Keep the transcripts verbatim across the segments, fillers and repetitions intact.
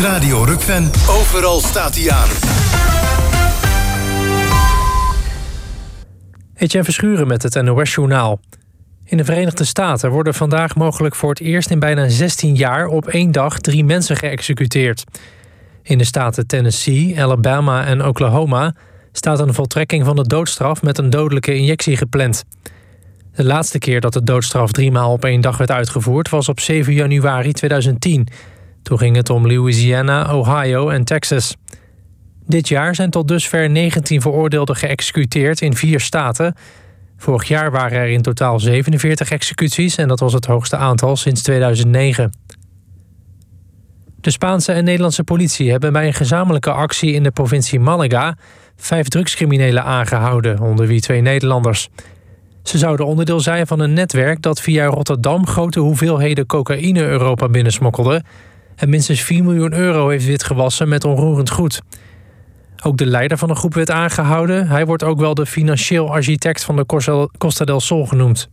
Radio Rukven. Overal staat hij aan. Etienne Verschuren met het N O S-journaal. In de Verenigde Staten worden vandaag mogelijk voor het eerst in bijna zestien jaar op één dag drie mensen geëxecuteerd. In de staten Tennessee, Alabama en Oklahoma staat een voltrekking van de doodstraf met een dodelijke injectie gepland. De laatste keer dat de doodstraf driemaal op één dag werd uitgevoerd was op zeven januari tweeduizend tien. Toen ging het om Louisiana, Ohio en Texas. Dit jaar zijn tot dusver negentien veroordeelden geëxecuteerd in vier staten. Vorig jaar waren er in totaal zevenenveertig executies en dat was het hoogste aantal sinds tweeduizend negen. De Spaanse en Nederlandse politie hebben bij een gezamenlijke actie in de provincie Malaga vijf drugscriminelen aangehouden, onder wie twee Nederlanders. Ze zouden onderdeel zijn van een netwerk dat via Rotterdam grote hoeveelheden cocaïne Europa binnensmokkelde en minstens vier miljoen euro heeft witgewassen met onroerend goed. Ook de leider van de groep werd aangehouden. Hij wordt ook wel de financieel architect van de Costa del Sol genoemd.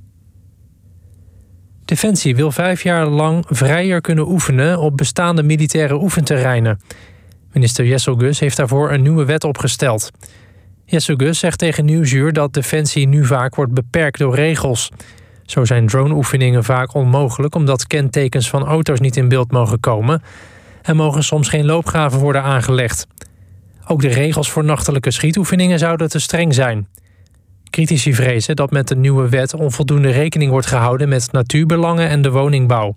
Defensie wil vijf jaar lang vrijer kunnen oefenen op bestaande militaire oefenterreinen. Minister Jesselgus heeft daarvoor een nieuwe wet opgesteld. Jesselgus zegt tegen Nieuwsuur dat Defensie nu vaak wordt beperkt door regels. Zo zijn droneoefeningen vaak onmogelijk omdat kentekens van auto's niet in beeld mogen komen en mogen soms geen loopgraven worden aangelegd. Ook de regels voor nachtelijke schietoefeningen zouden te streng zijn. Critici vrezen dat met de nieuwe wet onvoldoende rekening wordt gehouden met natuurbelangen en de woningbouw.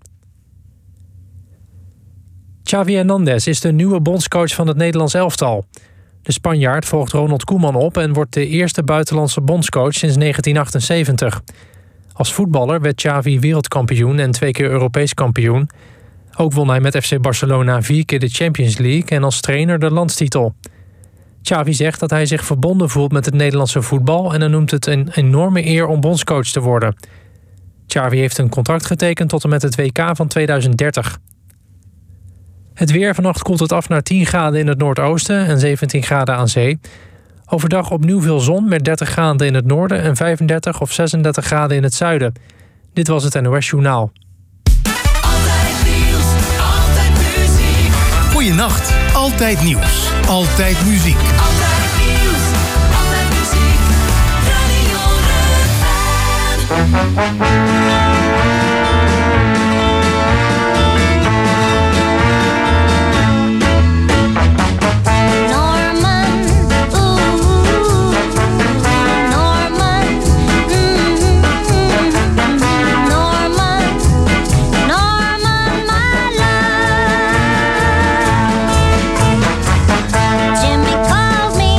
Xavi Hernandez is de nieuwe bondscoach van het Nederlands elftal. De Spanjaard volgt Ronald Koeman op en wordt de eerste buitenlandse bondscoach sinds negentien achtenzeventig. Als voetballer werd Xavi wereldkampioen en twee keer Europees kampioen. Ook won hij met F C Barcelona vier keer de Champions League en als trainer de landstitel. Xavi zegt dat hij zich verbonden voelt met het Nederlandse voetbal en hij noemt het een enorme eer om bondscoach te worden. Xavi heeft een contract getekend tot en met het W K van tweeduizend dertig. Het weer: vannacht koelt het af naar tien graden in het noordoosten en zeventien graden aan zee. Overdag opnieuw veel zon met dertig graden in het noorden en vijfendertig of zesendertig graden in het zuiden. Dit was het N O S-journaal. Altijd nieuws, altijd muziek. Goeienacht, altijd nieuws, altijd muziek. Altijd nieuws, altijd muziek. Radio Rukven. Jimmy called me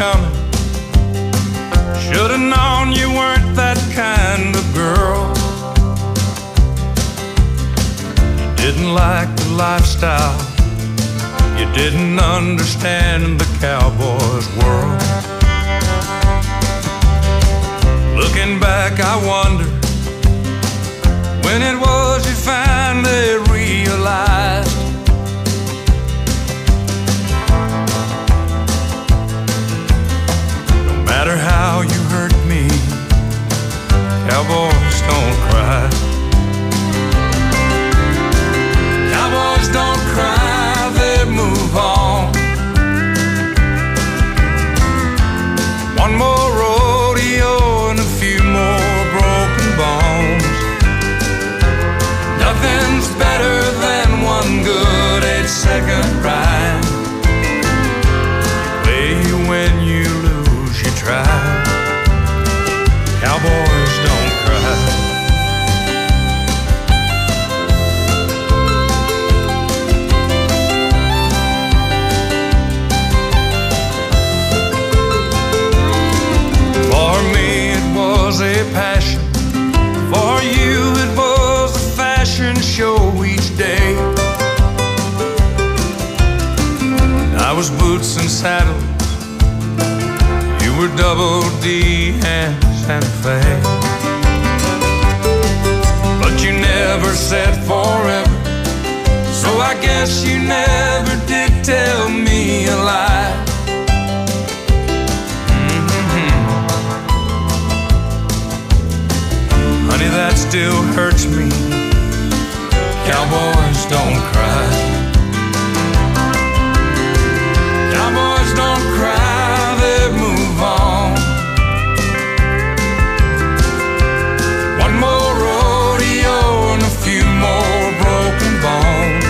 coming. Should've known you weren't that kind of girl. You didn't like the lifestyle. You didn't understand the cowboy's world. Looking back, I wonder when it was you finally realized no matter how you hurt me, cowboys don't cry. Cowboys don't cry, they move on. One more rodeo and a few more broken bones. Nothing's better than one good eight-second ride. Play you when you lose, you try. Cowboys don't cry. For me it was a passion. For you it was a fashion show each day. I was boots and saddles. You were double D and Santa Fe. But you never said forever, so I guess you never did tell me a lie. Honey, that still hurts me. Cowboys don't cry. Cowboys don't cry, they move on. One more rodeo and a few more broken bones.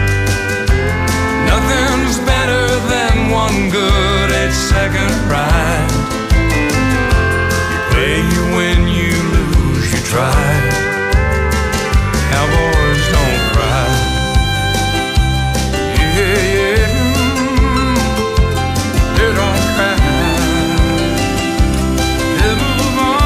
Nothing's better than one good eight-second ride. You play you when you lose, you try. Cowboys don't cry. Yeah, yeah. They don't cry. They move on.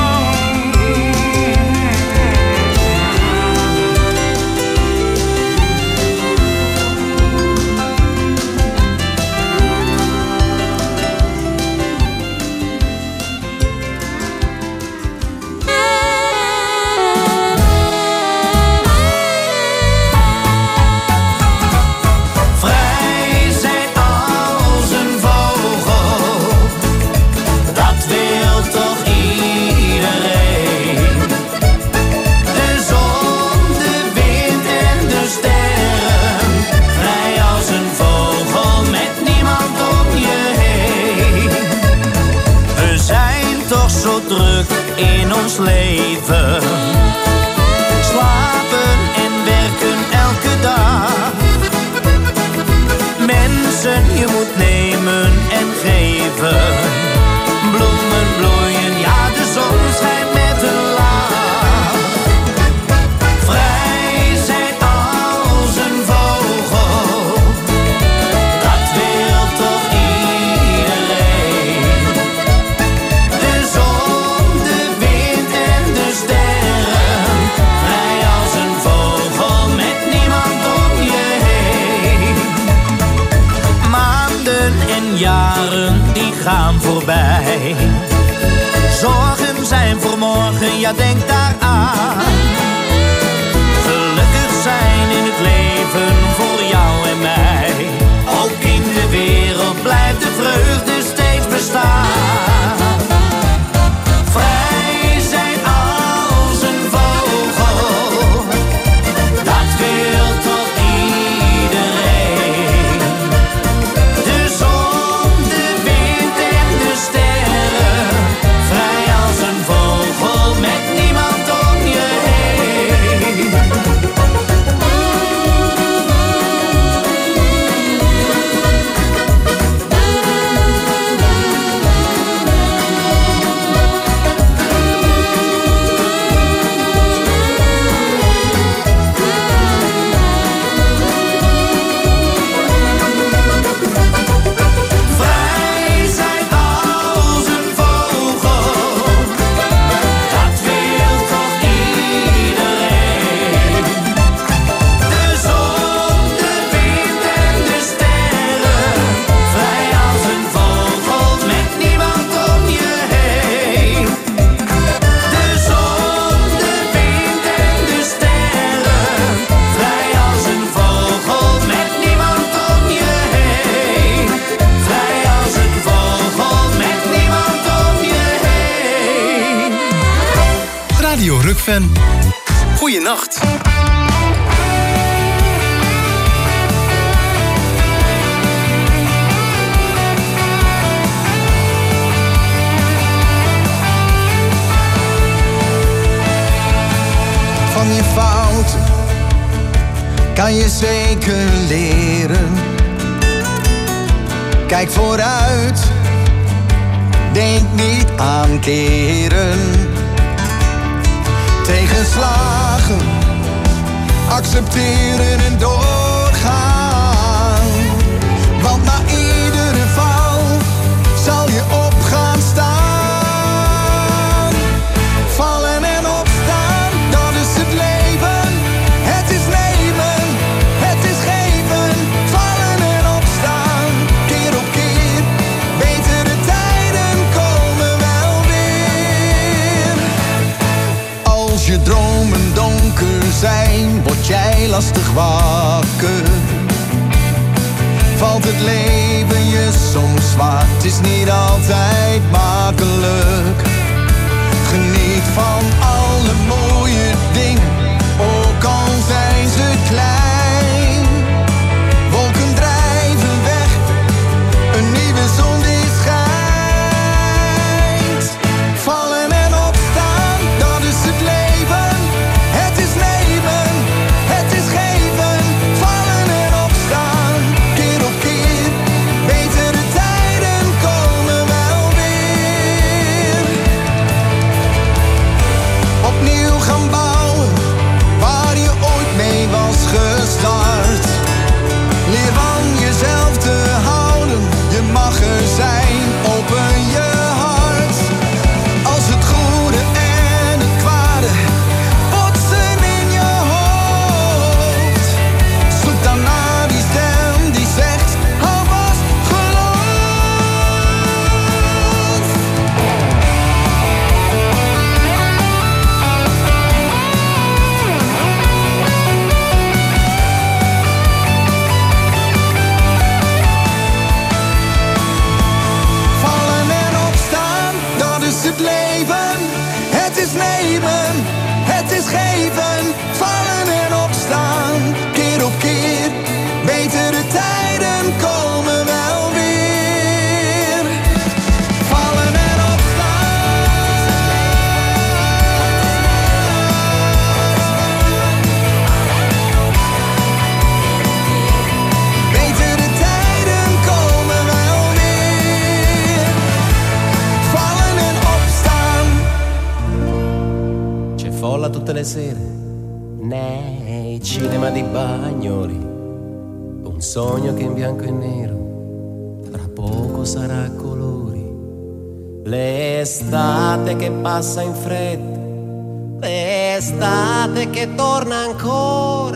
Vrij zijn als een vogel, dat wil toch iedereen. De zon, de wind en de sterren, vrij als een vogel met niemand om je heen. We zijn toch zo druk in ons leven, slapen en werken elke dag. Mensen, je moet nemen en geven. Bloemen bloeien, ja, de zon schijnt met een lach. Vrij zijn als een vogel, dat wil toch iedereen. De zon, de wind en de sterren, vrij als een vogel met niemand om je heen. Maanden en jaren die gaan voorbij. Zorgen zijn voor morgen, ja, denk daaraan. Gelukkig zijn in het leven voor jou en mij. Ook in de wereld blijft de vreugde steeds bestaan. Vrij zijn als een vogel, dat wil toch iedereen. De zon, de wind en de sterren, vrij als een vogel met niemand om je heen. gelukfan. Goeienacht. Van je fouten kan je zeker leren. Kijk vooruit, denk niet aan keren. Tegenslagen, accepteren en doorgaan. Want na iedere val zal je op gaan staan. Vallen en opstaan, dat is het leven. Het is nemen, het is geven. Vallen en opstaan, keer op keer. Betere tijden komen wel weer. Als je dromen donker zijn, word jij lastig wakker. Valt het leven je soms zwaar, het is niet altijd makkelijk. Geniet van alle mooie dingen, ook al zijn ze klein. Wolken drijven weg, een nieuwe zon die schijnt. Vallen en opstaan, dat is het leven. Het is nemen, het is geven. Vallen en opstaan, keer op keer. Betere tijden komen wel weer. Opnieuw gaan bouwen, waar je ooit mee was gestart. Leer van jezelf te houden, je mag er zijn, open je hart. Als het goede en het kwade botsen in je hoofd, zoek dan naar die stem die zegt, hou vast, geloof. Vallen en opstaan, dat is het leven. Het is nemen, het is geven. Vallen en opstaan, keer op keer. Betere tijden komen wel weer. Vallen en opstaan. Betere tijden komen wel weer. Vallen en opstaan. C'è folla tutte le sere nei cinema di Bagnoli. Un sogno che in bianco e nero tra poco sarà a colori. L'estate che passa in fretta, l'estate che torna ancora.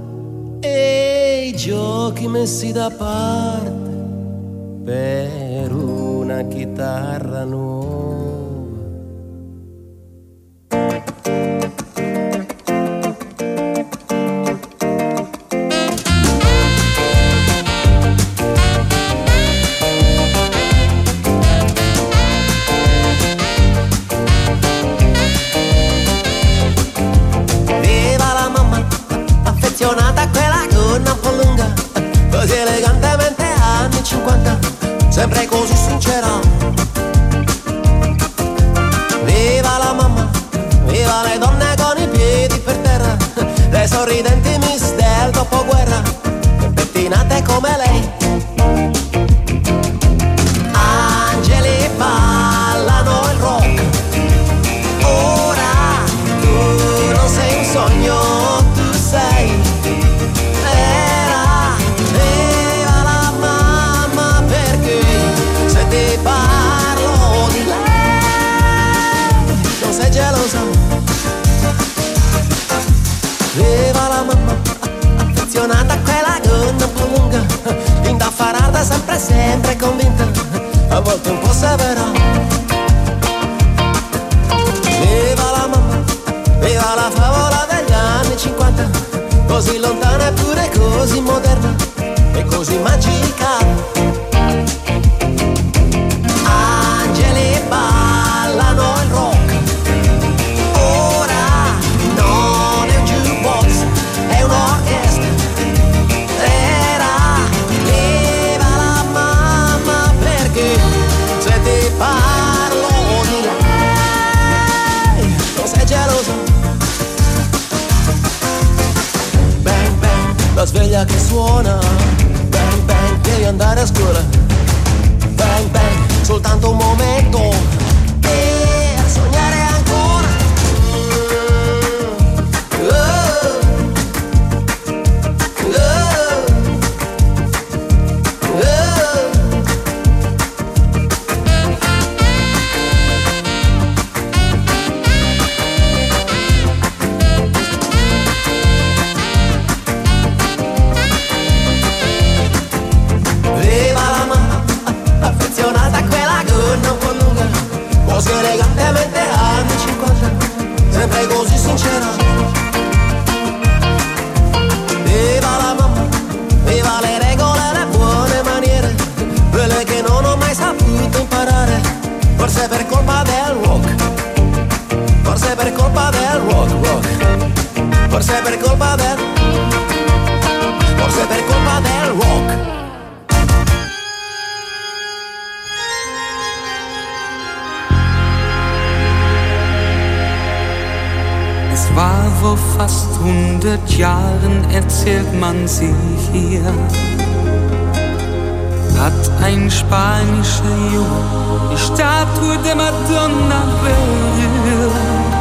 E i giochi messi da parte per una chitarra nuova. Viva la mamma, affezionata a quella gonna un po' lunga, così elegantemente anni cinquanta, sempre così sincera. Viva la mamma, viva le donne con i piedi per terra, le sorridenti miss del dopoguerra, pettinate come lei. Angeli ballano il rock. Ora tu non sei un sogno, tu sei vera. Viva la mamma, perché se ti parlo di lei non sei gelosa. Viva la mamma, affezionata a quella gonna un po' lunga, indaffarata sempre sempre convinta, a volte un po' severa. Viva la mamma, viva la favola degli anni cinquanta, così lontana eppure così moderna e così magica. Angeli ballano il rock. Ora parlo di lei, non sei gelosa. Bang bang, la sveglia che suona, bang bang, devi andare a scuola. Bang bang, soltanto un momento per sognare ancora. Oh, oh, oh. Viva la mamma, affezionata a quella gonna un po' lunga, così elegantemente anni cinquanta, sempre così sincera. Viva la mamma, viva le regole e le buone maniere, quelle che non ho mai saputo imparare, forse per colpa del rock, forse per colpa del rock, rock, forse per colpa del, forse per colpa del rock. Es war vor fast hundert Jahren, erzählt man sie hier, hat ein spanischer Junge die Statue der Madonna berührt.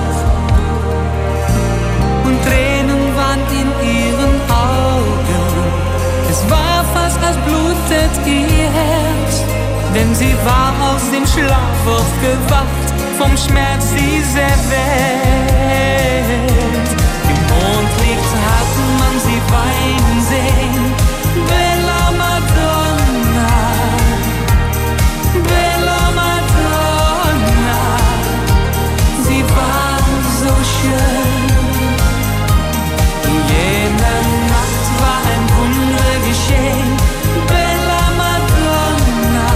Und Tränen waren in ihren Augen, es war fast als blutet ihr Herz, denn sie war aus dem Schlaf aufgewacht, vom Schmerz dieser Welt. Im Mondlicht hat man sie weinen sehen, Bella Madonna, Bella Madonna. Sie war so schön. In jener Nacht war ein Wunder geschehen, Bella Madonna,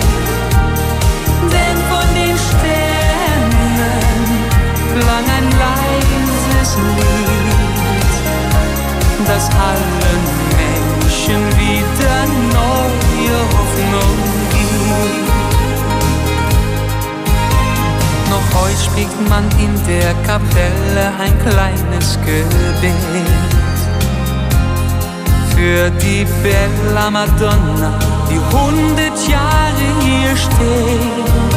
denn von den Sternen klang ein leises Lied, das allen Menschen wieder neue Hoffnung gibt. Noch heute spricht man in der Kapelle ein kleines Gebet für die Bella Madonna, die hundert Jahre hier steht.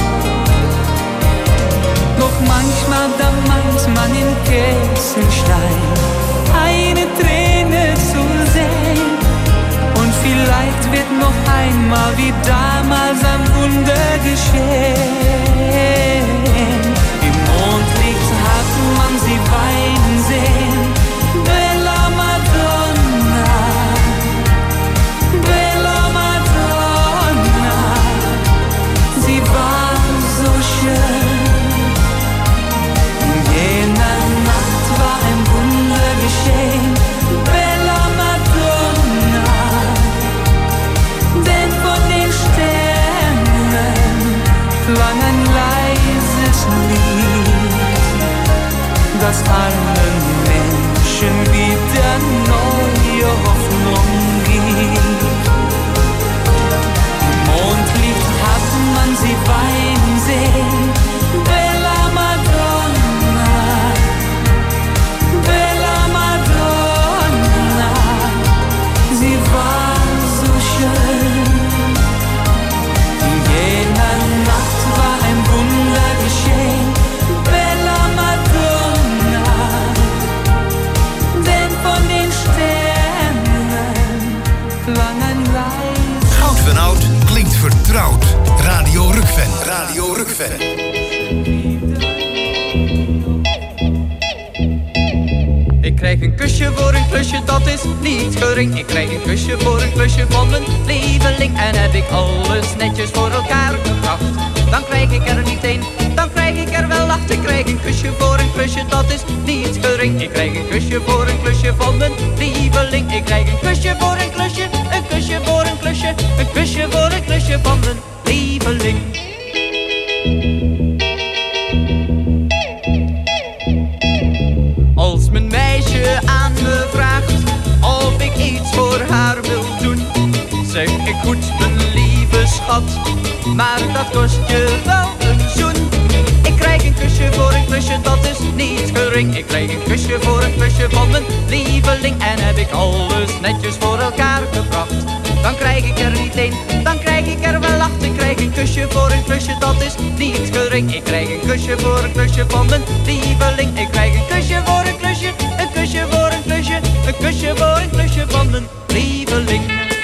Doch manchmal, da meint man in Kesselstein eine Träne zu sehen. Und vielleicht wird noch einmal wie damals ein Wunder geschehen. Im Mondlicht hat man sie weinen sehen, Bella Madonna, Bella Madonna. Sie war so schön. In jener Nacht war ein Wunder geschehen, Bella Madonna, denn von den Sternen klang ein leises Lied, das allen Menschen wieder neue Hoffnung gibt. Im Mondlicht hat man sie weinen sehen, Bella Madonna, Bella Madonna. Sie war so schön. In jener Nacht war ein Wunder geschehen, Bella Madonna, denn von den Sternen klang ein leises. Goud van oud klinkt vertrouwd. Radio Rukven. Radio Rukven. Ik krijg een kusje voor een klusje, dat is niet gering. Ik krijg een kusje voor een klusje van mijn lieveling. En heb ik alles netjes voor elkaar gebracht, dan krijg ik er niet één, dan krijg ik er wel acht. Ik krijg een kusje voor een klusje, dat is niet gering. Ik krijg een kusje voor een klusje van mijn lieveling. Ik krijg een kusje voor een klusje, een kusje voor een klusje, een kusje voor een klusje van mijn lieveling. Als mijn meisje aan me vraagt of ik iets voor haar wil doen, zeg ik goed, mijn lieve schat, maar dat kost je wel een zoen. Ik krijg een kusje voor een klusje, dat is niet gering. Ik krijg een kusje voor een klusje van mijn lieveling. En heb ik alles netjes voor elkaar gebracht, dan krijg ik er niet één, dan krijg ik er wel acht. Ik krijg een kusje voor een klusje, dat is niet gering. Ik krijg een kusje voor een klusje van mijn lieveling. Ik krijg een kusje voor een klusje, een kusje voor een klusje, een kusje voor een klusje van mijn lieveling.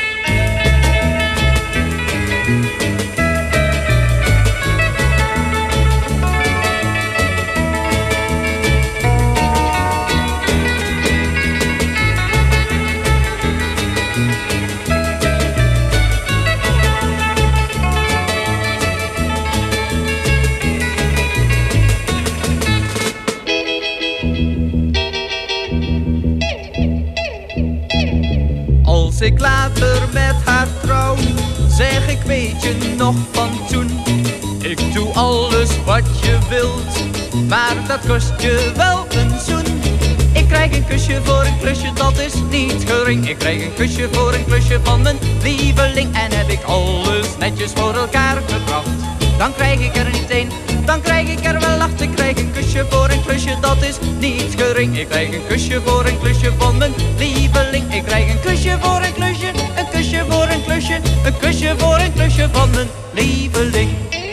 Als ik later met haar trouw, zeg ik weet je nog van toen. Ik doe alles wat je wilt, maar dat kost je wel een zoen. Ik krijg een kusje voor een klusje, dat is niet gering. Ik krijg een kusje voor een klusje van mijn lieveling. En heb ik alles netjes voor elkaar gebracht, dan krijg ik er niet één, dan krijg ik er wel acht. Ik krijg een kusje voor een klusje, dat is niet gering. Ik krijg een kusje voor een klusje van mijn lieveling. Ik krijg een kusje voor een klusje, een kusje voor een klusje, een kusje voor een klusje van mijn lieveling.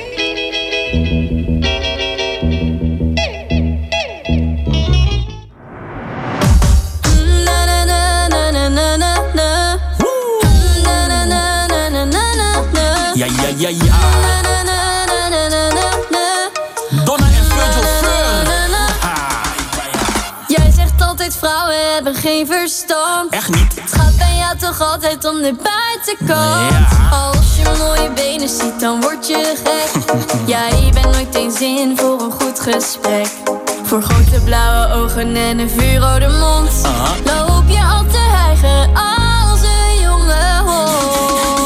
Ja, ja, ja, ja. Donna en Virgil Fur. Jij zegt altijd vrouwen hebben geen verstand. Echt niet. Het gaat bij jou toch altijd om de buitenkant. Ja. Als je mooie benen ziet, dan word je gek. Jij bent nooit eens in voor een goed gesprek. Voor grote blauwe ogen en een vuurrode mond. Uh-huh. Loop je al te hijgen als een jonge hond.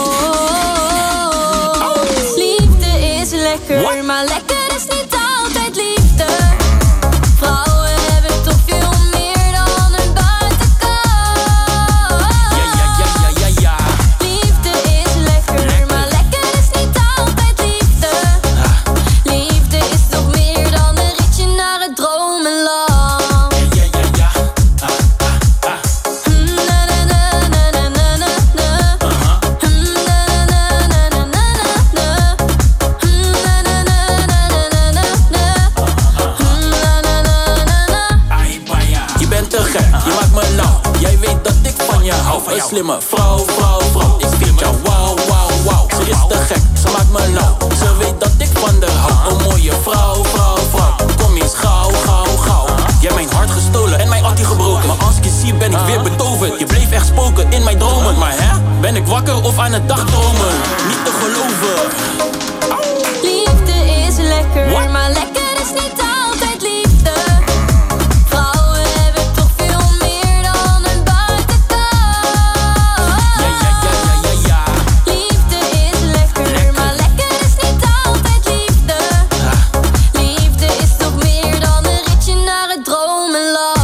Liefde is lekker, What? maar lekker is niet altijd liefde. Vrouwen hebben toch veel meer dan een buitenkant. Ja, ja, ja, ja, ja, ja. Liefde is lekker, lekker, maar lekker is niet altijd liefde. Ah. Liefde is toch meer dan een ritje naar het dromenland. Ja, ja, ja, ja. Ah, ah, ah. Mm, na, na, na, na, na, na, na, na. Uh-huh. Mm, na, na, na, na, na, na, na. Mm, na, na, na, na, na, na, na, na. Mm, na, na, na, na, na. Ai, baya. Je bent te gek, je maakt me lauw. Jij weet dat ik van je hou. Een slimme vrouw, vrouw, vrouw. Ik vind jou wauw, wauw, wauw. Ze is te gek, ze maakt me lauw. Ze weet dat ik van de hou. Een mooie vrouw, vrouw, vrouw. Kom eens gauw, gauw, gauw. Jij hebt mijn hart gestolen en mijn attie gebroken. Maar als ik je zie ben ik weer betoverd. Je bleef echt spoken in mijn dromen. Maar hè, ben ik wakker of aan het dagdromen? Niet te geloven. Liefde is lekker, What? maar lekker is niet altijd liefde. Vrouwen hebben toch veel meer dan een buitenkant. Ja, ja, ja, ja, ja, ja. Liefde is lekker, lekker, maar lekker is niet altijd liefde. Ah. Liefde is toch meer dan een ritje naar het dromenland.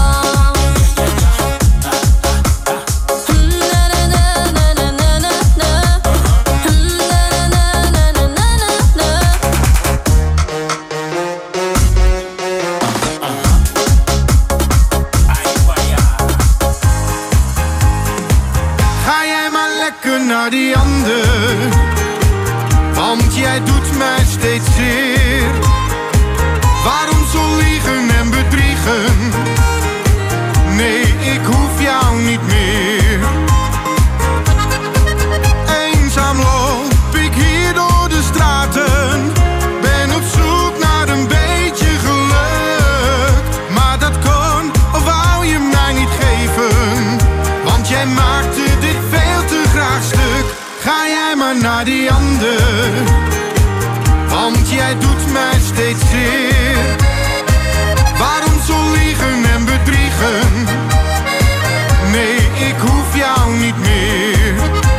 Mm, na, na, na, na, na, na, na, na. Mm, na, na, na, na, na, na, na. Ga jij maar lekker naar die ander, want jij doet mij steeds zeer. Waarom zo liegen en bedriegen? Nee, ik hoef jou niet meer. Eenzaam loop ik hier door de straten, ben op zoek naar een beetje geluk. Maar dat kon of wou je mij niet geven, want jij maakte dit veel te graag stuk. Ga jij maar naar die ander, want jij doet mij steeds zeer. Waarom zo liegen en bedriegen? Nee, ik hoef jou niet meer.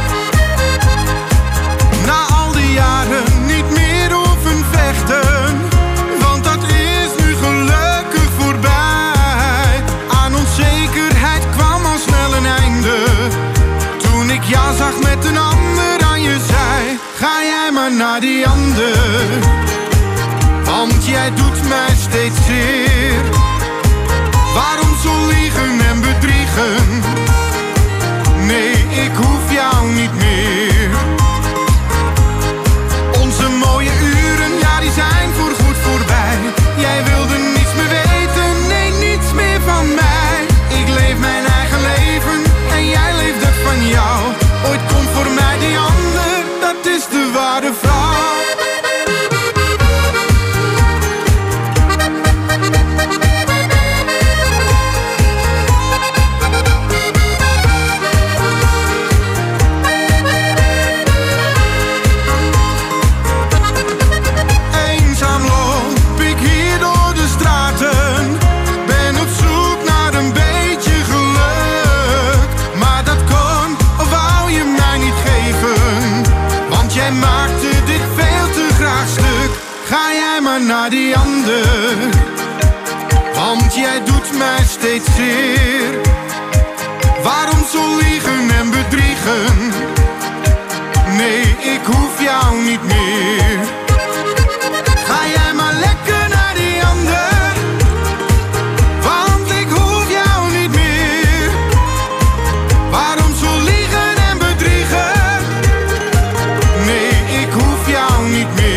Na al die jaren niet meer hoeven vechten, want dat is nu gelukkig voorbij. Aan onzekerheid kwam al snel een einde, toen ik ja zag met een ander aan je zij. Ga jij maar naar die ander, ander. Want jij doet mij steeds zeer. Waarom zo liegen en bedriegen? Nee, ik hoef jou niet meer. Onze mooie uren, ja die zijn voorgoed voorbij. Jij wilde niets meer weten, nee niets meer van mij. Ik leef mijn eigen leven en jij leeft het van jou. Ooit komt voor mij die ander, dat is de ware vrouw. Naar die ander, want jij doet mij steeds zeer. Waarom zo liegen en bedriegen? Nee, ik hoef jou niet meer. Ga jij maar lekker naar die ander, want ik hoef jou niet meer. Waarom zo liegen en bedriegen? Nee, ik hoef jou niet meer.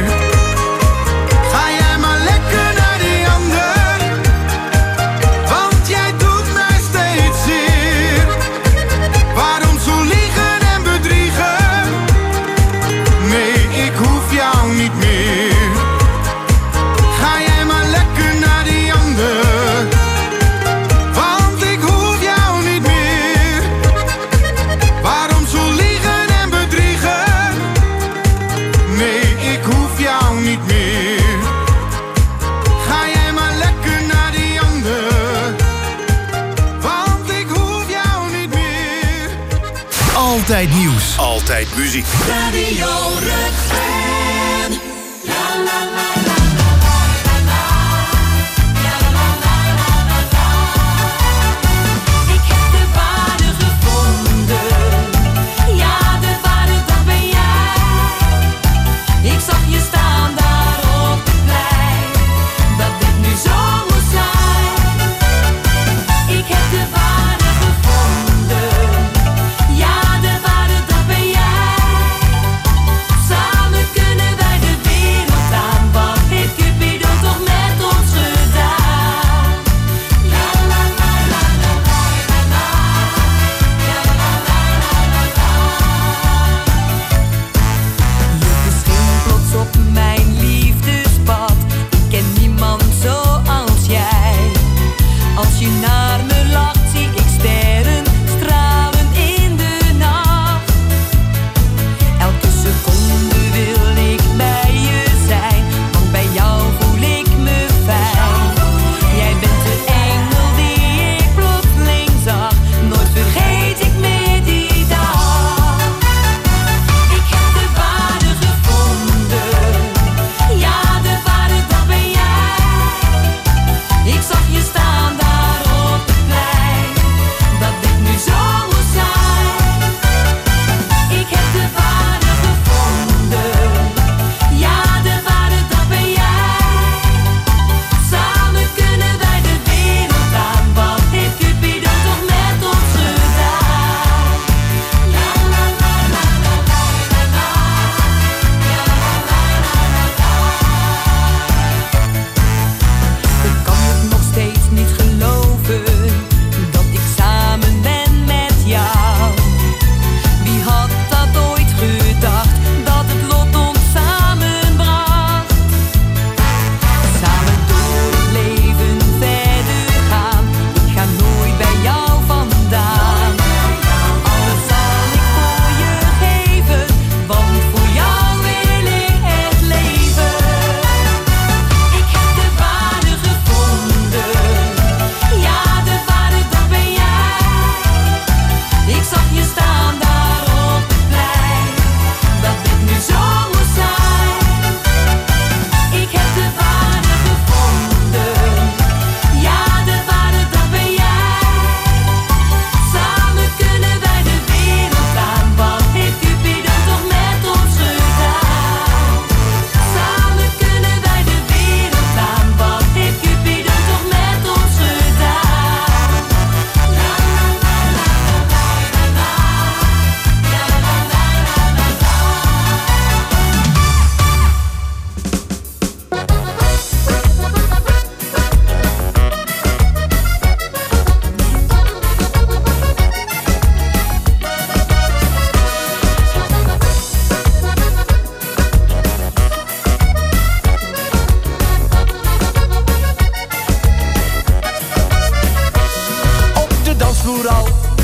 Altijd nieuws. Altijd muziek. Radio Rukven. La la la la la la la. Ja la la la la la la. Ik heb de waarde gevonden. Ja, de waarde, dat ben jij. Ik zag je staan daar op het plein. Dat dit nu zo moet zijn. Ik heb de waarde gevonden. Ja, de waarde, dat ben jij. Samen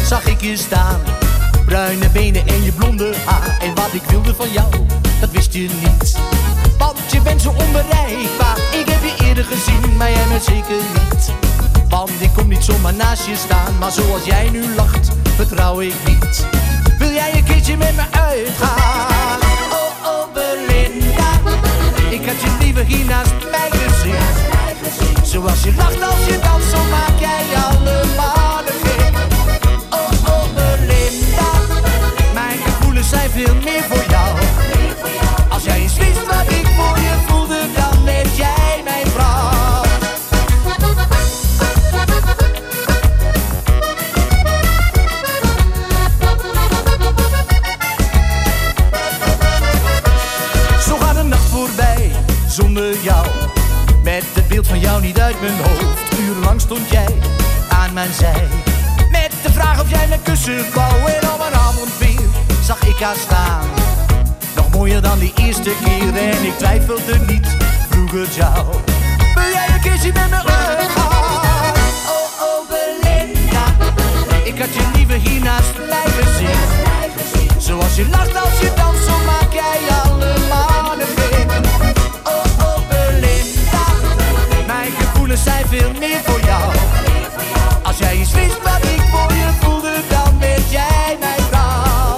zag ik je staan. Bruine benen en je blonde haar. En wat ik wilde van jou, dat wist je niet. Want je bent zo onbereikbaar. Ik heb je eerder gezien, maar jij me zeker niet. Want ik kom niet zomaar naast je staan. Maar zoals jij nu lacht, vertrouw ik niet. Wil jij een keertje met me uitgaan? Oh, oh, Belinda. Ik had je liever hier naast mij gezien. Zoals je lacht als je danst, zo maak jij alle mannen gek. Oh, oh, Belinda. Mijn gevoelens zijn veel meer voor jou. Als jij eens wist wat ik voor je voelde, dan werd jij mijn vrouw. Zo gaat een nacht voorbij, zonder jou. Met het beeld van jou niet uit mijn hoofd. Urenlang stond jij aan mijn zij. Met de vraag of jij mijn kussen wou. En op een avond weer zag ik haar staan. Nog mooier dan die eerste keer. En ik twijfelde niet, vroeg het jou. Wil jij een keertje met me uitgaan? Oh, oh, Belinda. Ik had je liever hier naast mij gezien. Zoals je lacht als je danst, zo maak jij alle mannen gek. Oh, oh, Belinda. Mijn gevoelens zijn veel meer voor jou. Als jij eens wist wat ik voor je voelde, dan werd jij mijn vrouw.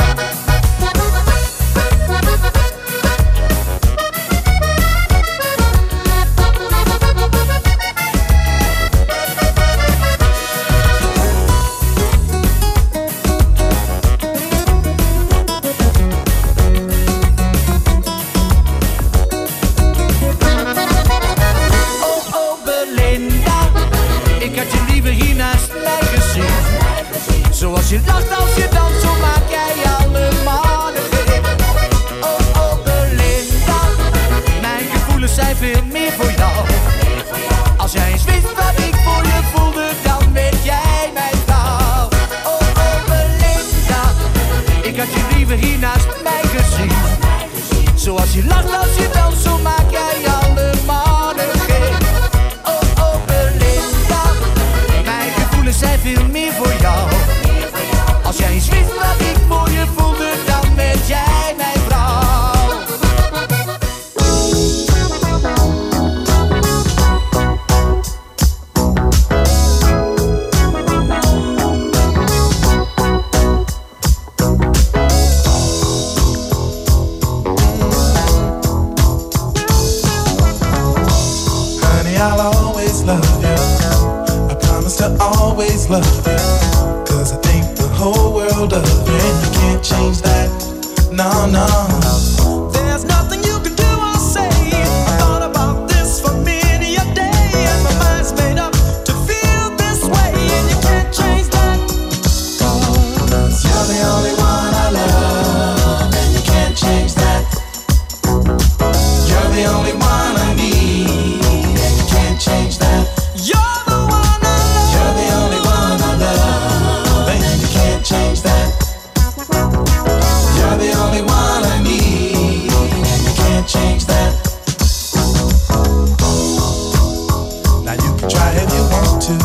Zoals je lacht als je danst, zo maak jij alle mannen gek. Oh, oh, Belinda. Mijn gevoelens zijn veel meer voor jou. Als jij eens wist wat ik voor je voelde, dan werd jij mijn vrouw. Oh, oh, Belinda. Ik had je liever hier naast mij gezien. Zoals je lacht als je danst, zo maak jij alle mannen gek. Oh, oh, Belinda. Mijn gevoelens zijn veel meer voor jou. Als jij eens wist wat ik voor je voelde, dan werd jij mijn vrouw. Honey, I'll always love you. I promise to always love you. Cause I think the whole world of you, and you can't change that. No, no. There's nothing you can do or say. I thought about this for many a day, and my mind's made up to feel this way, and you can't change that. Cause you're the only one I love, and you can't change that. You're the only one I need, and you can't change that. You're the one I love. You're the only one I love, and you can't change that. You're the only one I need, and you can't change that. Now you can try if you want to.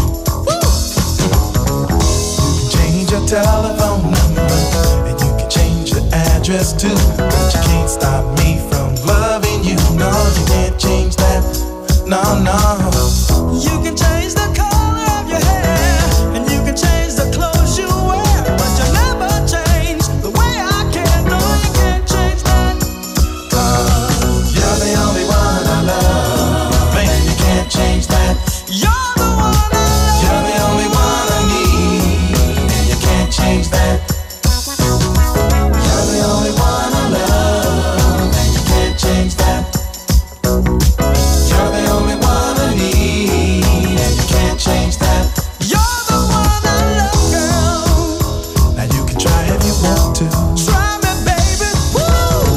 You can change your telephone number, and you can change your address too. But you can't stop me from loving you. No, you can't change that. No, no. You can change the color of your hair, and you can change the clothes you wear, but you never change the way I care. No, you can't change that. Cause you're the only one I love, and you can't change that. You're the one I love. You're the only one I need, and you can't change that. You're the only one I love, and you can't change that. You're the only one I need, and you can't change that. You're the one I love, girl. Now you can try if you want to. Try me, baby. Woo!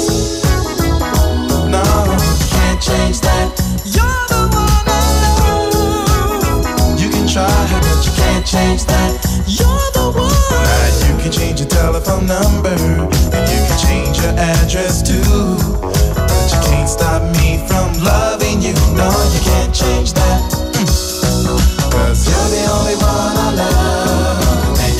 No, you can't change that. You're the one I love. You can try, but you can't change that. You're the one. Now you can change your telephone number, and you can change your address too. But you can't stop me from loving you. No, you can't change that. Mm. Cause you're the only one I love, and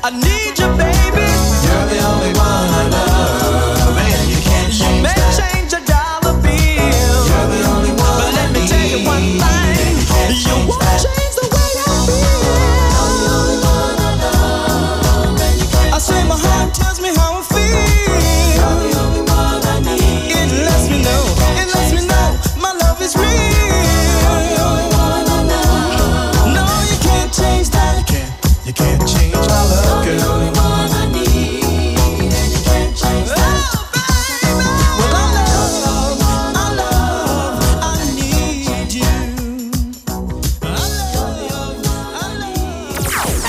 I need you, baby. You're the only one I love, and you can't change you may that. Change a dollar bill. You're the only one. But let I me need. Tell you one thing. You, you won't that. Change the way I feel. You're the only one I love, and you can't I say my heart that. Tells me how I feel. You're the only one I need. It lets me know. It lets me know my love is real. You're the only one I know. No, you can't change that. You can't. You can't change my love, girl. You're the only one I need, and you can't change that. Oh, baby. Well, I love, I love, I need you. I love, I love.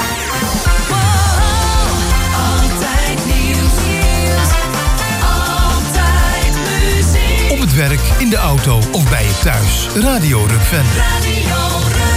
Altijd nieuws, altijd muziek. Op het werk, in de auto of bij je thuis. Radio Rukven. Radio Rukven.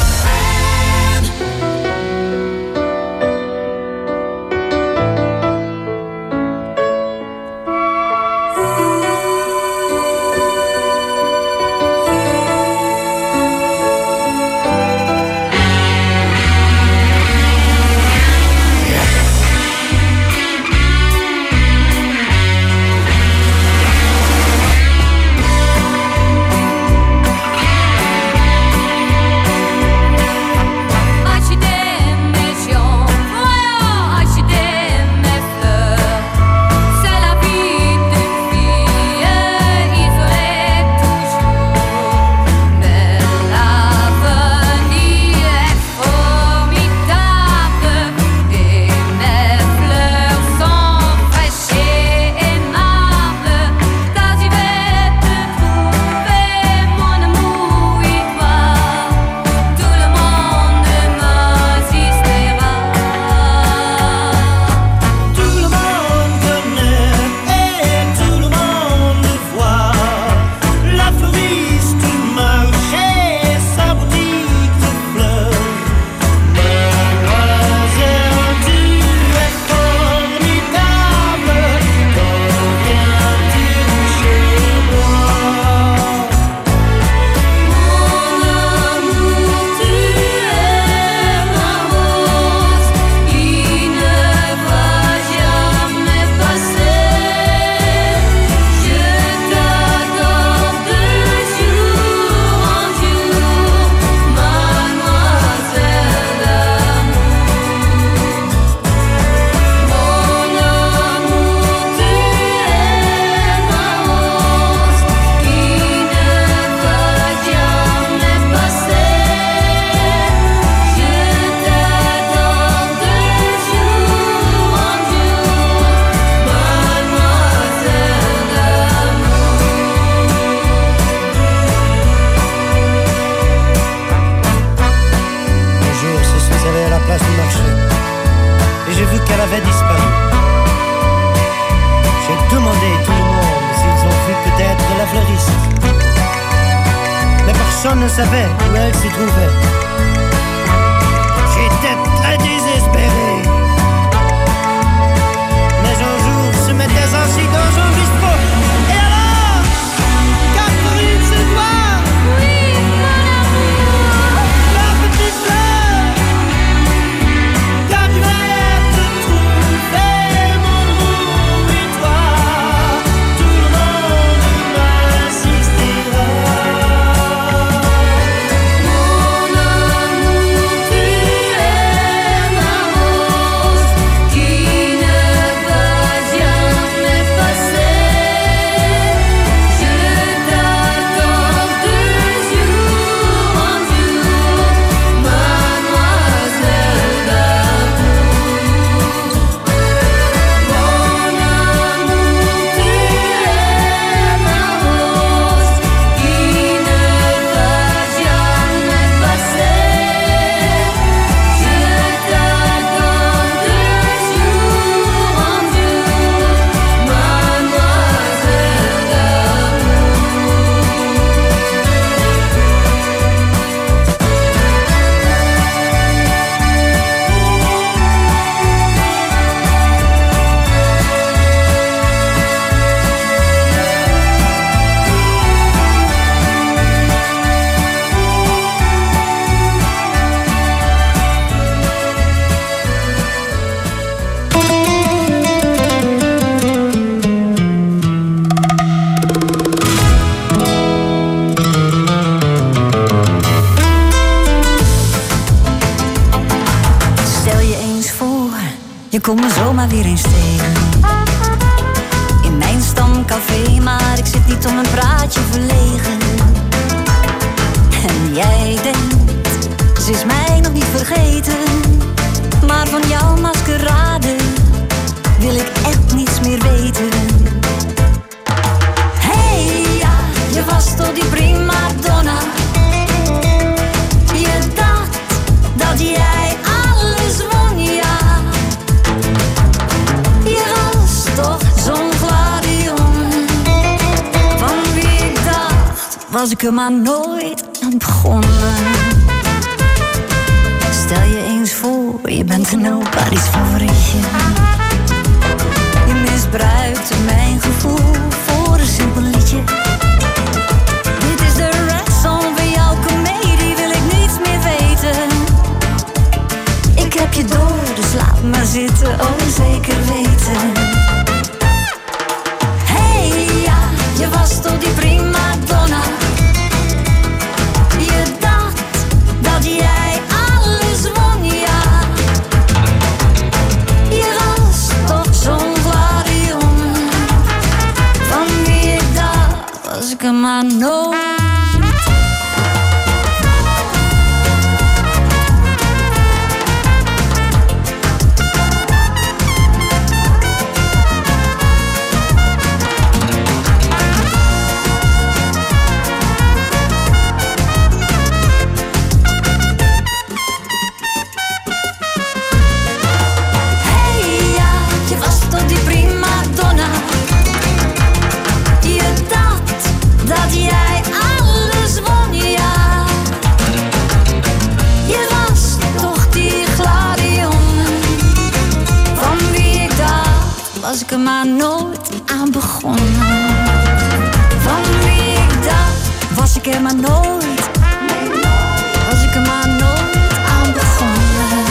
Personne ne savait où elle s'y trouvait. J'étais très désespéré. Mais un jour, se mettait ainsi dans un bistrot. Et alors, Catherine, c'est toi? Oui, mon amour. La petite fleur, quand tu vas te trouver, mon amour, et toi, tout le monde m'assistera. Mon amour. Je kon me zomaar weer eens tegen. In mijn stamcafé, maar ik zit niet om een praatje verlegen. En jij denkt, ze is mij nog niet vergeten. Maar van jouw maskerade wil ik echt niets meer weten. Hey ja, je was toch die prima donna. Je dacht dat jij alles won, ja. Je was toch zo'n gladion. Van wie ik dacht, was ik er maar nooit aan begonnen. Stel je eens voor, je bent nobody's favorietje. Je misbruikte mijn gevoel voor een simpel liedje. Dit is de red song van jouw comedie, wil ik niets meer weten. Ik heb je door, dus laat maar zitten, oh zeker weten. Hey ja, je was toch die prima donna. Je dacht dat jij alles won, ja. Je was toch zo'n gladion. Van wie ik dacht, was ik er maar nooit. Was ik er maar nooit aan begonnen. Van wie ik dacht, was ik er maar nooit. Was ik er maar nooit aan begonnen.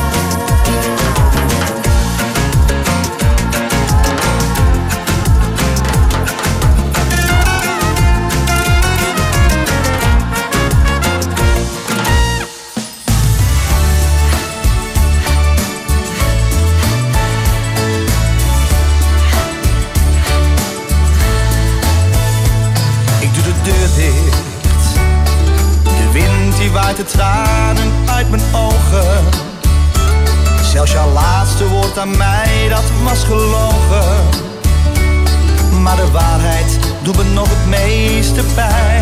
De tranen uit mijn ogen. Zelfs jouw laatste woord aan mij, dat was gelogen. Maar de waarheid doet me nog het meeste pijn.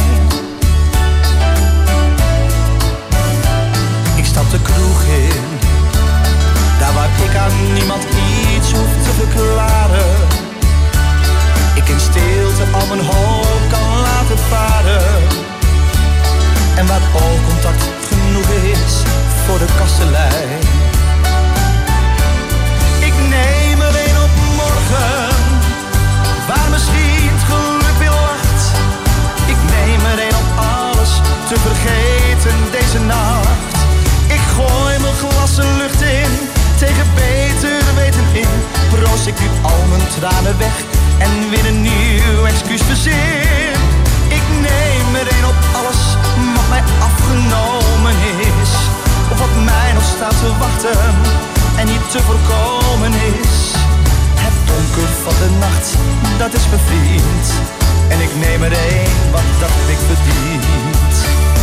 Ik stap de kroeg in, daar waar ik aan niemand iets hoef te verklaren. Ik in stilte al mijn hoop kan laten varen. En waar oogcontact genoeg is voor de kastelein. Ik neem er een op morgen, waar misschien het geluk weer lacht. Ik neem er een op alles te vergeten deze nacht. Ik gooi mijn glas de lucht in, tegen beter weten in. Proost ik nu al mijn tranen weg en weer een nieuw excuus verzin. Ik neem er een op alles wat mij afgenomen is. Of wat mij nog staat te wachten en niet te voorkomen is. Het donker van de nacht, dat is mijn vriend. En ik neem er een wat dat ik verdient.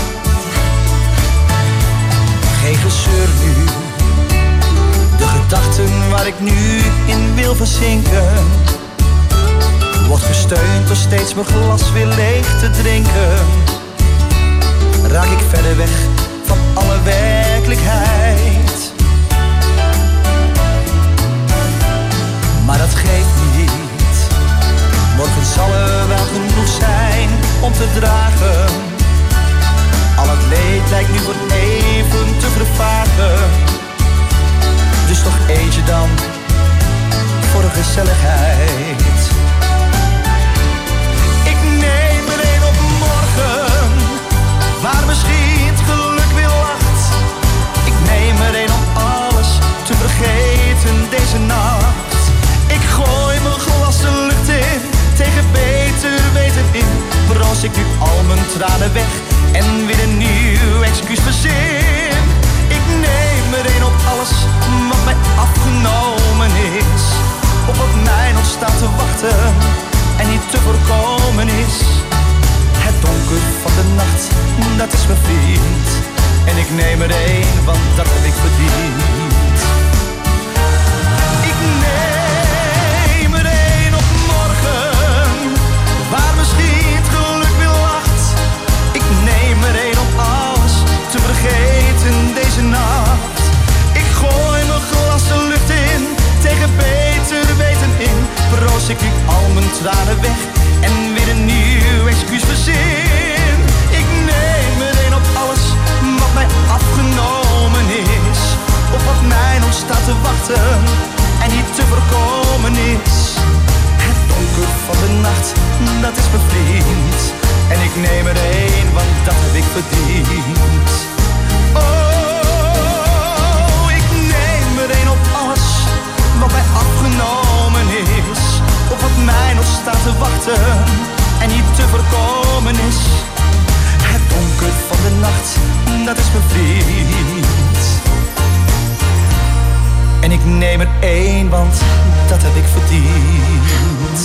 Geen gezeur nu. De gedachten waar ik nu in wil verzinken. Wordt gesteund door steeds mijn glas weer leeg te drinken. Raak ik verder weg van alle werkelijkheid. Maar dat geeft niet. Morgen zal er wel genoeg zijn om te dragen. Al het leed lijkt nu voor even te vervagen. Dus nog eentje dan voor de gezelligheid. Waar misschien het geluk weer lacht. Ik neem er een om alles te vergeten deze nacht. Ik gooi mijn glas de lucht in, tegen beter weten in. Bros ik nu al mijn tranen weg en weer een nieuw excuus verzin. Ik neem er een op alles wat mij afgenomen neem er één, want dat heb ik verdiend. Ik neem er één op morgen, waar misschien het geluk weer lacht. Ik neem er één op alles te vergeten deze nacht. Ik gooi mijn glas de lucht in, tegen beter weten in. Proost ik al mijn tranen weg en weer een nieuw excuus verzin. Ik neem er één op alles wat mij afgenomen is, op wat mij nog staat te wachten en niet te voorkomen is. Het donker van de nacht, dat is mijn vriend, en ik neem er één, want dat heb ik verdiend. Oh, ik neem er één op alles wat mij afgenomen is, op wat mij nog staat te wachten en niet te voorkomen is. Het donker van de nacht, dat is mijn vriend. En ik neem er één, want dat heb ik verdiend.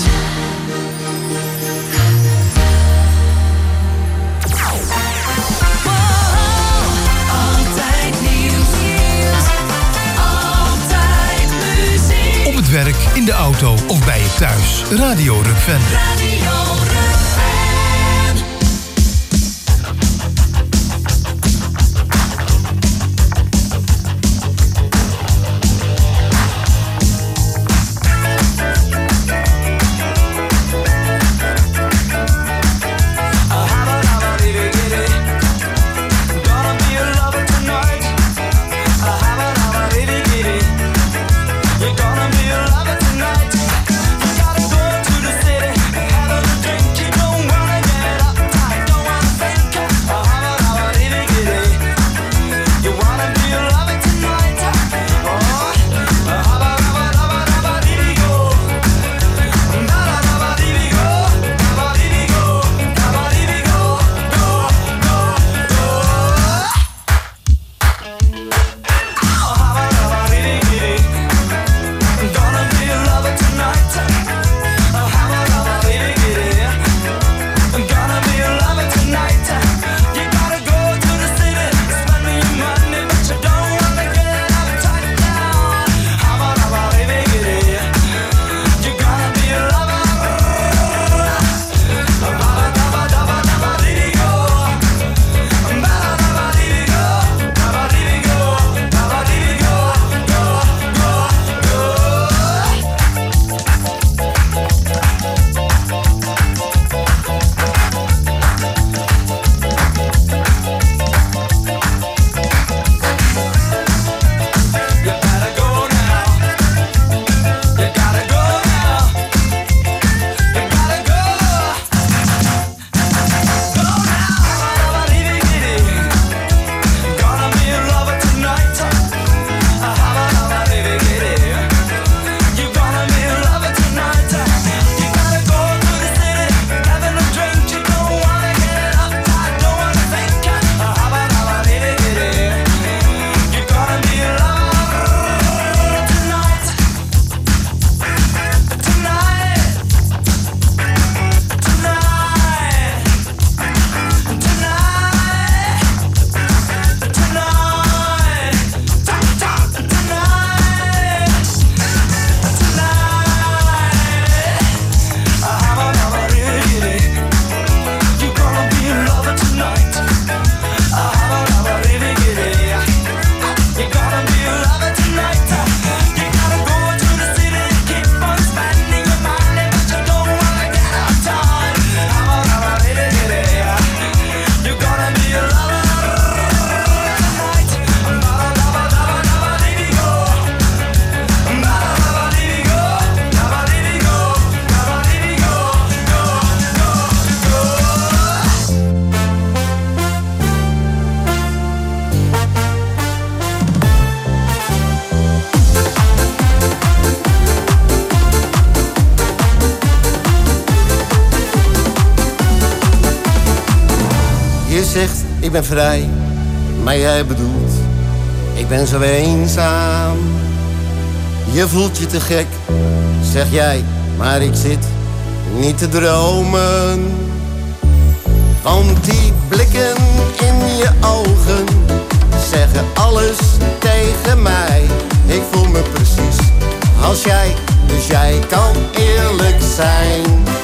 Altijd nieuws, altijd muziek. Op het werk, in de auto of bij je thuis. Radio Rukven. Radio Rukven. zegt, ik ben vrij, maar jij bedoelt, ik ben zo eenzaam. Je voelt je te gek, zeg jij, maar ik zit niet te dromen. Want die blikken in je ogen zeggen alles tegen mij. Ik voel me precies als jij, dus jij kan eerlijk zijn.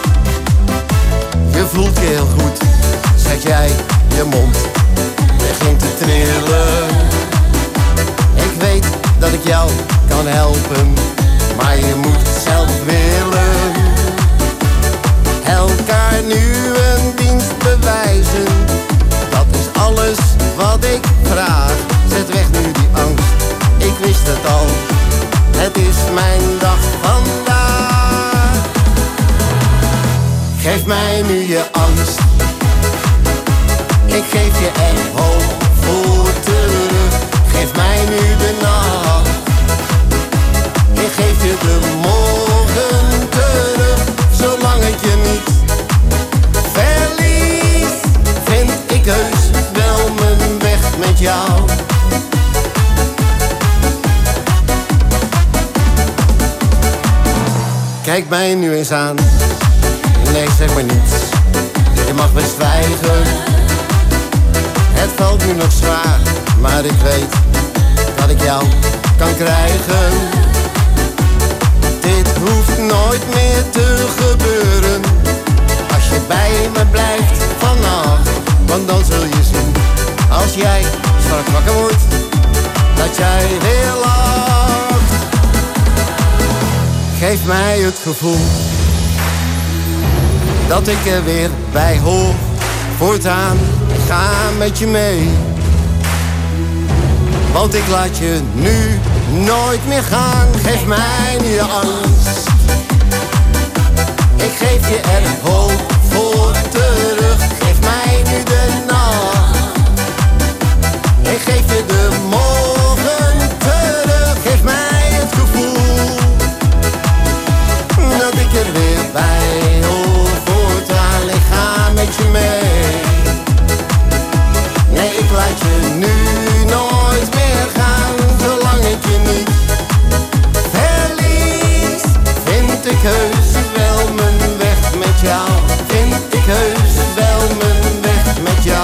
Je voelt je heel goed, zeg jij, je mond begint te trillen. Ik weet dat ik jou kan helpen, maar je moet zelf willen. Elkaar nu een dienst bewijzen, dat is alles wat ik vraag. Zet weg nu die angst, ik wist het al, het is mijn dag vandaag. Geef mij nu je angst, ik geef je er hoop voor terug. Geef mij nu de nacht, ik geef je de morgen terug. Zolang ik je niet verlies, vind ik heus wel mijn weg met jou. Kijk mij nu eens aan, nee zeg maar niets, je mag best zwijgen. Het valt nu nog zwaar, maar ik weet dat ik jou kan krijgen. Dit hoeft nooit meer te gebeuren, als je bij me blijft vannacht. Want dan zul je zien, als jij straks wakker wordt, dat jij weer lacht. Geef mij het gevoel dat ik er weer bij hoor. Voortaan, ik ga met je mee, want ik laat je nu nooit meer gaan. Geef mij nu je angst, ik geef je er hoop voor terug. Geef mij nu de nacht, ik geef je de morgen terug. Geef mij het gevoel dat ik er weer bij hoor. Voortaan, ik ga met je mee, nee ik laat je nu nooit meer gaan. Zolang ik je niet verlies, vind ik heus wel mijn weg met jou. Vind ik heus wel mijn weg met jou.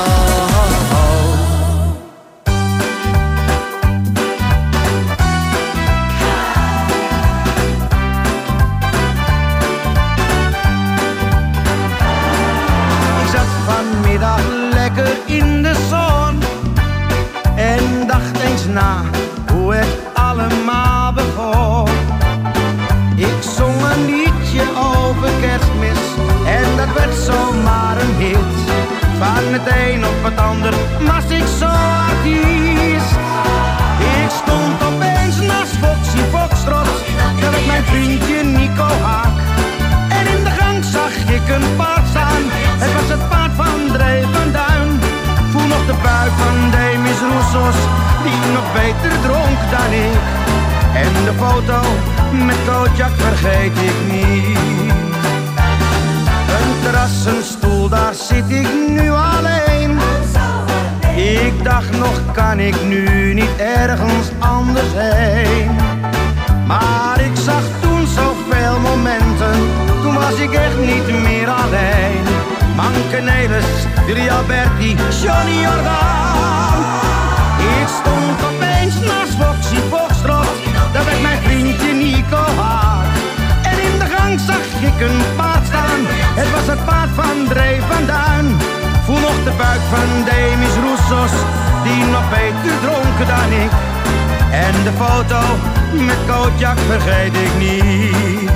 Ik zat vanmiddag lekker in de zon en dacht eens na hoe het allemaal begon. Ik zong een liedje over Kerstmis en dat werd zomaar een hit. Van het een op het ander was ik zo artiest. Ik stond opeens naast Foxy Foxtrot, dat was mijn vriendje Nico Haak. En in de gang zag ik een paard staan, het was het paard van Dree van Duin. Voel nog de buik van Demis Roussos, die nog beter dronk dan ik. En de foto met Kojak vergeet ik niet. Een terrassenstoel, daar zit ik nu alleen. Ik dacht nog, kan ik nu niet ergens anders heen? Maar ik zag toen zoveel momenten, toen was ik echt niet meer alleen. Manke Nelis, Willy Alberti, Johnny Jordaan. Ik stond opeens naast Foxy Foxtrot, daar werd mijn vriendje Nico Haak. En in de gang zag ik een paard staan, het was het paard van Dree van Duin. Voel nog de buik van Demis Roussos, die nog beter dronken dan ik. En de foto met Kojak vergeet ik niet.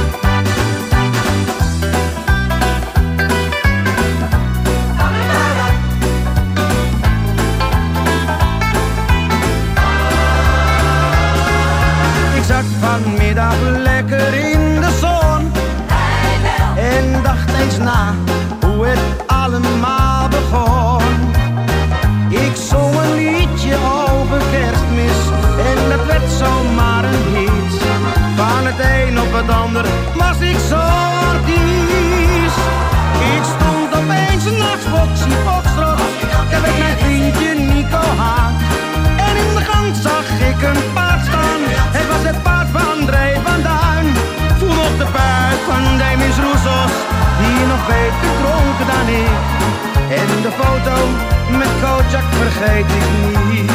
Ik zat vanmiddag lekker in de zon en dacht eens na hoe het allemaal begon. Ik zong een liedje over Kerstmis en dat werd zomaar een hit. Van het een op het ander was ik zo artiest. Ik stond opeens naast Foxy Foxtrot, daar werd mijn vriendje Nico Haak. En in de gang zag ik een paard staan, het was het paard van Dree van Duin. Voel nog de buik van Demis Roussos, die nog beter dronken dan ik. En de foto met Kojak vergeet ik niet.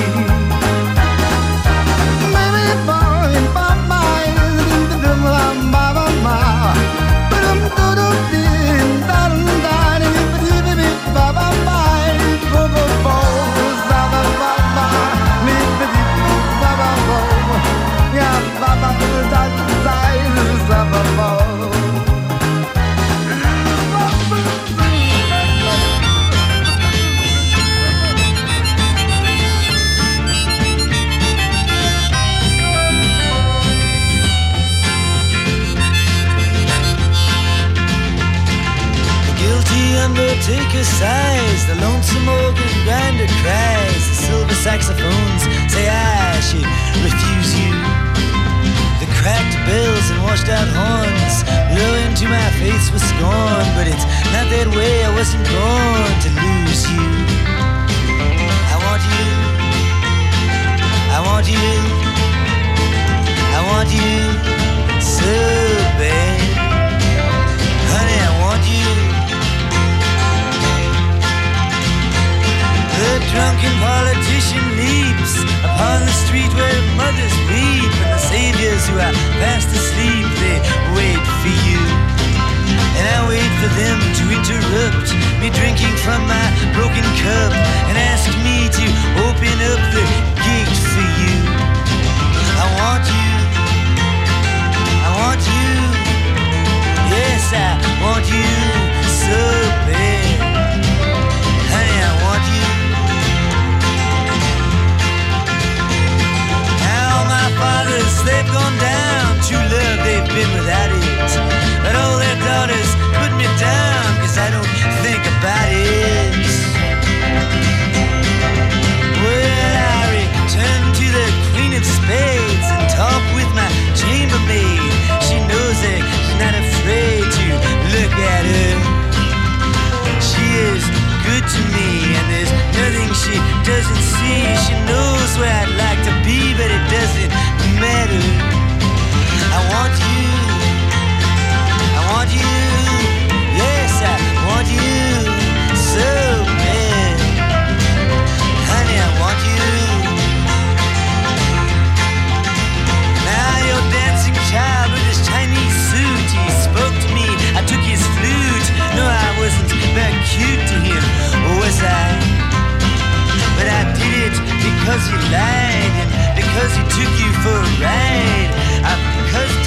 Undertaker sighs, the lonesome organ grinder cries, the silver saxophones say I should refuse you. The cracked bells and washed out horns blow into my face with scorn, but it's not that way, I wasn't born to lose you. I want you, I want you, I want you so bad. Honey, I want you. The drunken politician leaps upon the street where mothers weep, and the saviors who are fast asleep, they wait for you. And I wait for them to interrupt me drinking from my broken cup and ask me to open up the